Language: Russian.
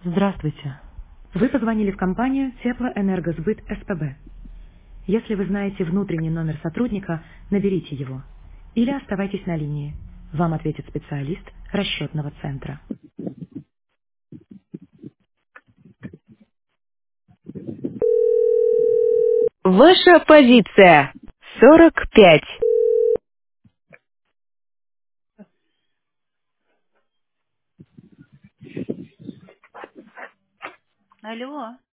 Здравствуйте. Вы позвонили в компанию Теплоэнергосбыт СПБ. Если вы знаете внутренний номер сотрудника, наберите его. Или оставайтесь на линии. Вам ответит специалист расчетного центра. Ваша позиция 45. Алло.